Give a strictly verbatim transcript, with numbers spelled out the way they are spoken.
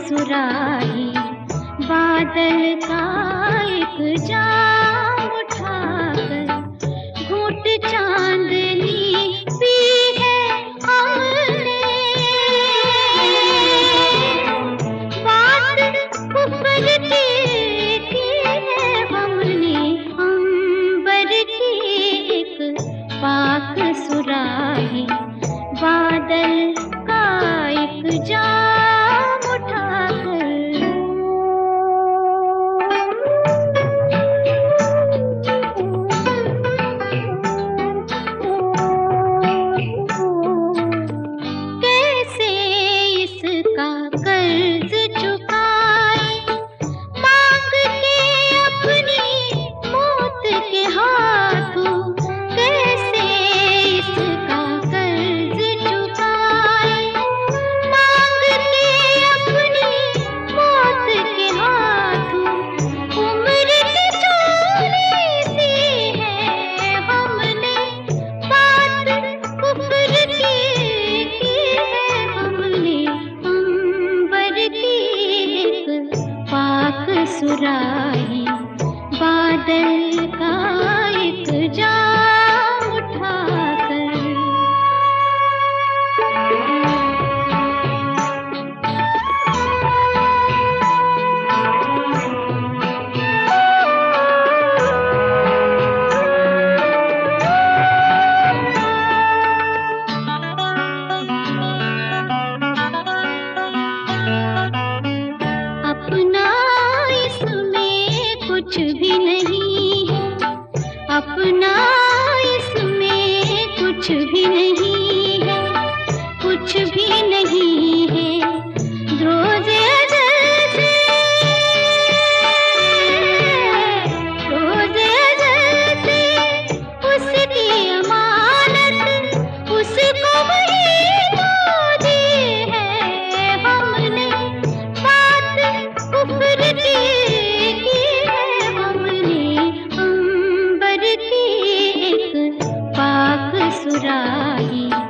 सुराही, बादल का एक जाम उठाकर घूंट चांदनी पी है हमने। बात ऊपर की की है हमने, अंबर की एक पाक सुराही, बादल का एक जाम उठाकर। कैसे इसका कर्ज चुकाए, मांग के अपनी मौत के हाथों। कैसे इसका कर्ज चुकाए, मांग के अपनी मौत के हाथों। उम्र की चोरी सी है हमने, बात कुफ्र की की है हमने, अंबर की एक पाक सुराही, बादल का एक जाम उठाकर। अपना इसमें कुछ भी नहीं है, अपना इसमें कुछ भी नहीं है, कुछ भी नहीं है। रोज़े अज़ल से, रोज़े अज़ल से उसकी अमानत उसको वही तो दी है हमने। बात कुफ्र की की है हमने, अंबर की एक पाक सुराही,